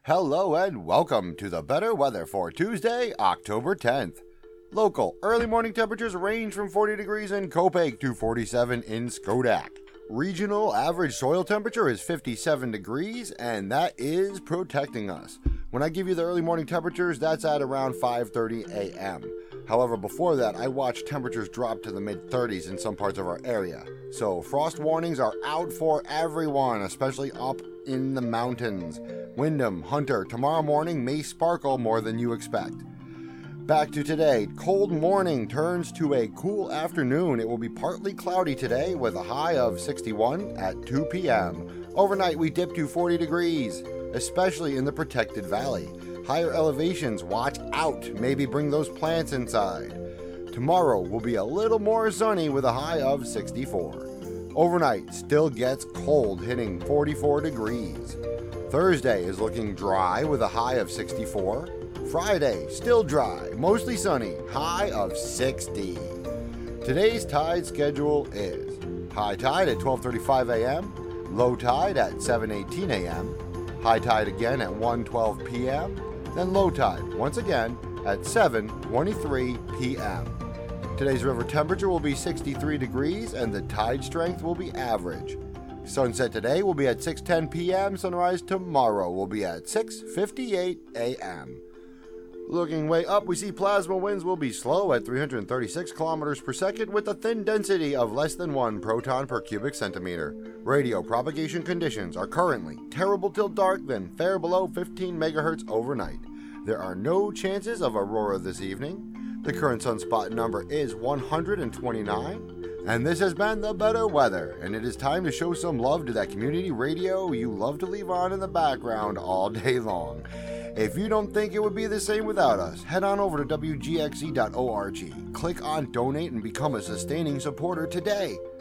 Hello and welcome to the better weather for Tuesday, October 10th. Local early morning temperatures range from 40 degrees in Kopek to 47 in Skodak. Regional average soil temperature is 57 degrees, and that is protecting us. When I give you the early morning temperatures, that's at around 5:30 a.m. However, before that, I watched temperatures drop to the mid-30s in some parts of our area. So frost warnings are out for everyone, especially up in the mountains. Windham, Hunter, tomorrow morning may sparkle more than you expect. Back to today, cold morning turns to a cool afternoon. It will be partly cloudy today with a high of 61 at 2 p.m. Overnight we dip to 40 degrees, especially in the protected valley. Higher elevations, watch out, maybe bring those plants inside. Tomorrow will be a little more sunny with a high of 64. Overnight still gets cold, hitting 44 degrees. Thursday is looking dry with a high of 64. Friday, still dry, mostly sunny, high of 60. Today's tide schedule is high tide at 12:35 a.m., low tide at 7:18 a.m., high tide again at 1:12 p.m., then low tide once again at 7:23 p.m. Today's river temperature will be 63 degrees and the tide strength will be average. Sunset today will be at 6:10 p.m. Sunrise tomorrow will be at 6:58 a.m. Looking way up, we see plasma winds will be slow at 336 kilometers per second with a thin density of less than 1 proton per cubic centimeter. Radio propagation conditions are currently terrible till dark, then fair below 15 megahertz overnight. There are no chances of aurora this evening. The current sunspot number is 129. And this has been the better weather, and it is time to show some love to that community radio you love to leave on in the background all day long. If you don't think it would be the same without us, head on over to WGXE.org, click on donate and become a sustaining supporter today.